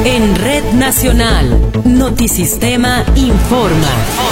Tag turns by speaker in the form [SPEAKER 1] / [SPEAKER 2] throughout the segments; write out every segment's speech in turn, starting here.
[SPEAKER 1] En Red Nacional, Notisistema informa.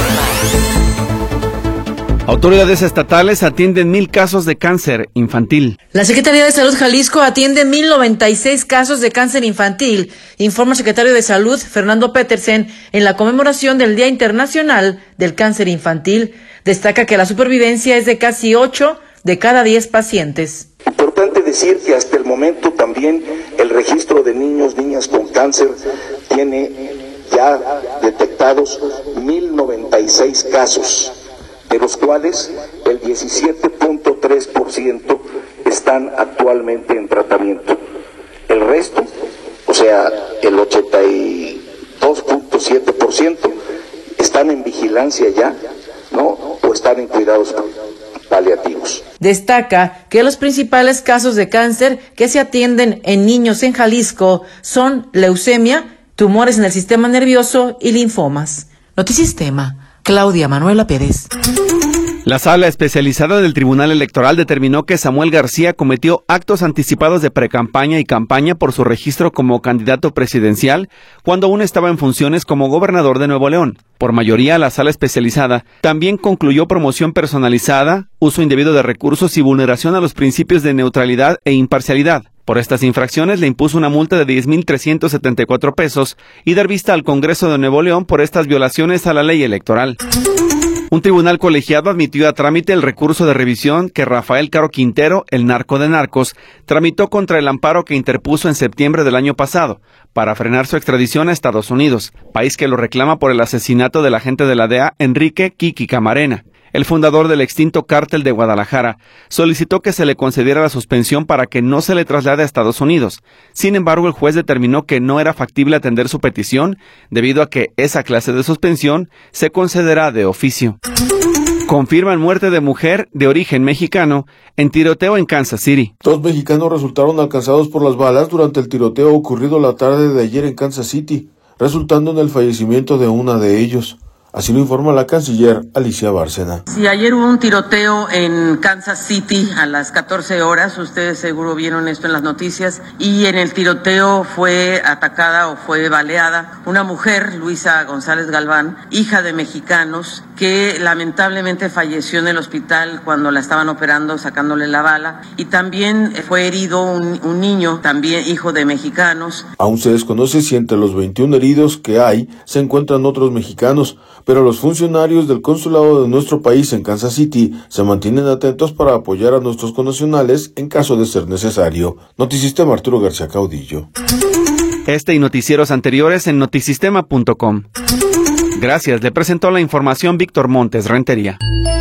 [SPEAKER 2] Autoridades estatales atienden 1,000 casos de cáncer infantil.
[SPEAKER 3] La Secretaría de Salud Jalisco atiende 1,096 casos de cáncer infantil, informa el secretario de Salud, Fernando Petersen, en la conmemoración del Día Internacional del Cáncer Infantil. Destaca que la supervivencia es de casi 8 de cada 10 pacientes.
[SPEAKER 4] Importante decir que hasta el momento también el registro de niñas con cáncer tiene ya detectados 1,096 casos, de los cuales el 17.3% están actualmente en tratamiento. El resto, o sea, el 82.7% están en vigilancia ya, ¿no? O están en cuidados paliativos.
[SPEAKER 3] Destaca que los principales casos de cáncer que se atienden en niños en Jalisco son leucemia, tumores en el sistema nervioso y linfomas. Notisistema, Claudia Manuela Pérez.
[SPEAKER 2] La sala especializada del Tribunal Electoral determinó que Samuel García cometió actos anticipados de precampaña y campaña por su registro como candidato presidencial cuando aún estaba en funciones como gobernador de Nuevo León. Por mayoría, la sala especializada también concluyó promoción personalizada, uso indebido de recursos y vulneración a los principios de neutralidad e imparcialidad. Por estas infracciones le impuso una multa de 10,374 pesos y dar vista al Congreso de Nuevo León por estas violaciones a la ley electoral. Un tribunal colegiado admitió a trámite el recurso de revisión que Rafael Caro Quintero, el narco de narcos, tramitó contra el amparo que interpuso en septiembre del año pasado para frenar su extradición a Estados Unidos, país que lo reclama por el asesinato del agente de la DEA, Enrique Kiki Camarena. El fundador del extinto cártel de Guadalajara solicitó que se le concediera la suspensión para que no se le traslade a Estados Unidos. Sin embargo, el juez determinó que no era factible atender su petición debido a que esa clase de suspensión se concederá de oficio. Confirman muerte de mujer de origen mexicano en tiroteo en Kansas City.
[SPEAKER 5] 2 mexicanos resultaron alcanzados por las balas durante el tiroteo ocurrido la tarde de ayer en Kansas City, resultando en el fallecimiento de una de ellos. Así lo informa la canciller Alicia Bárcena.
[SPEAKER 6] Sí, ayer hubo un tiroteo en Kansas City a las 14 horas. Ustedes seguro vieron esto en las noticias. Y en el tiroteo fue atacada o fue baleada una mujer, Luisa González Galván, hija de mexicanos, que lamentablemente falleció en el hospital cuando la estaban operando, sacándole la bala. Y también fue herido un niño, también hijo de mexicanos.
[SPEAKER 5] Aún se desconoce si entre los 21 heridos que hay se encuentran otros mexicanos, pero los funcionarios del consulado de nuestro país en Kansas City se mantienen atentos para apoyar a nuestros connacionales en caso de ser necesario. Notisistema, Arturo García Caudillo.
[SPEAKER 2] Este y noticieros anteriores en notisistema.com. Gracias, le presentó la información Víctor Montes Rentería.